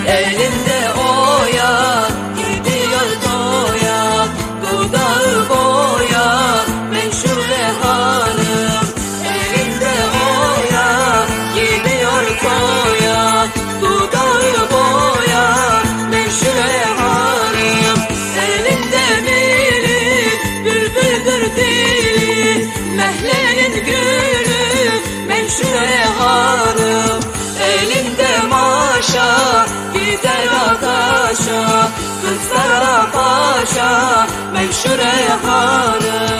Elinde oya, gidiyor toya, dudağı boya, meşhure hanım. Elinde oya, gidiyor toya, dudağı boya, meşhure hanım. Elinde mili, bülbüldür dili, mehlenin gülü, meşhure hanım. Elinde maşa, gider ataşa, kızlara paşa, meşhure hanım.